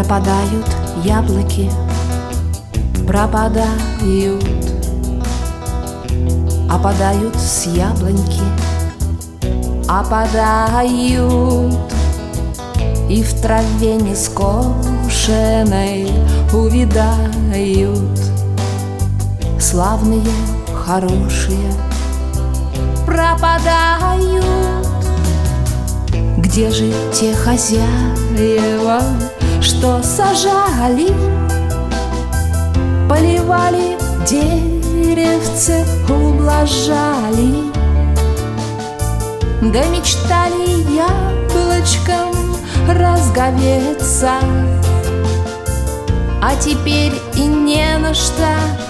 Пропадают яблоки, пропадают, опадают с яблоньки, опадают, и в траве нескошенной увядают. Славные, хорошие пропадают. Где же те хозяева, что сажали, поливали, деревце ублажали, да мечтали яблочком разговеться, а теперь и не на что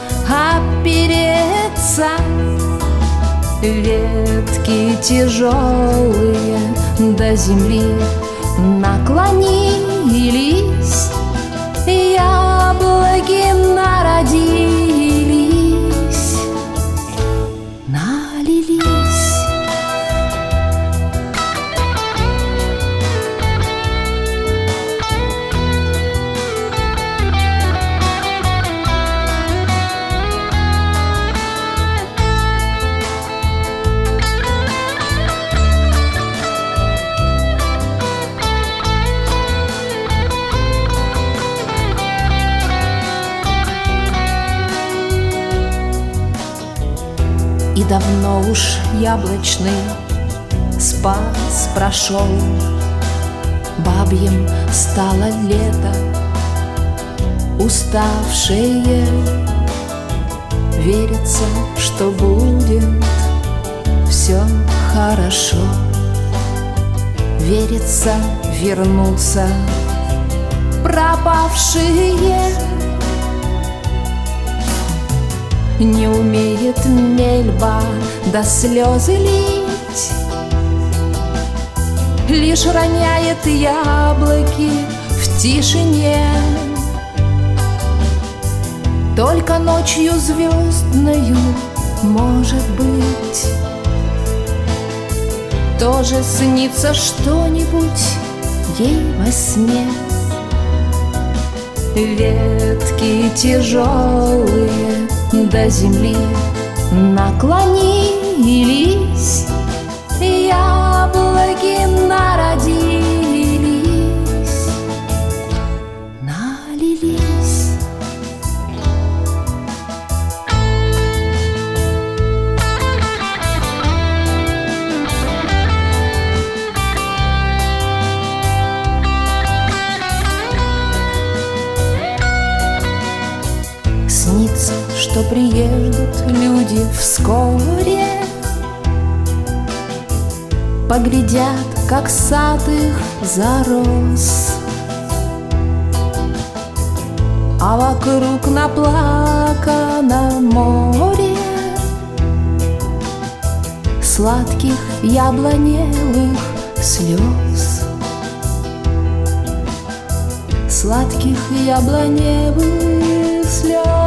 опереться. Ветки тяжелые до земли наклонились, яблоки народились, налились. И давно уж яблочный спас прошел, бабьем стало лето, уставшее. Верится, что будет все хорошо. Верится, вернутся пропавшие. Не умеет мельба до слезы лить, лишь роняет яблоки в тишине. Только ночью звездною, может быть, тоже снится что-нибудь ей во сне. Ветки тяжелые до земли наклонились, яблоки народились, налились. Снится, что приедут люди вскоре, поглядят, как сад их зарос, а вокруг наплакано море сладких яблоневых слез, сладких яблоневых слез.